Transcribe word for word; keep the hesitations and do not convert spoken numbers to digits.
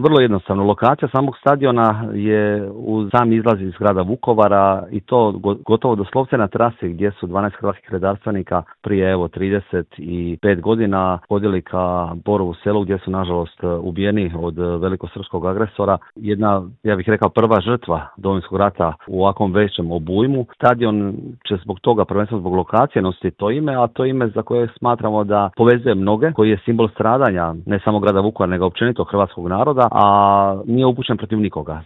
vrlo jednostavno. Lokacija samog stadiona je u sam izlaz iz grada Vukovara i to gotovo doslovce na trasi gdje su dvanaest hrvatskih redarstvenika prije evo trideset pet godina hodili ka Borovu selu gdje su nažalost ubijeni od velikosrpskog agresora. Jedna, ja bih rekao, prva žrtva Domovinskog rata u ovakvom većem obujmu. Stadion će zbog toga, prvenstveno zbog lokacije, nositi to ime, a to ime za koje smatramo da povezuje mnoge, koji je simbol stradanja ne samo grada Vukovara nego općenito hrvatskog naroda, a nije upućen protiv nikoga.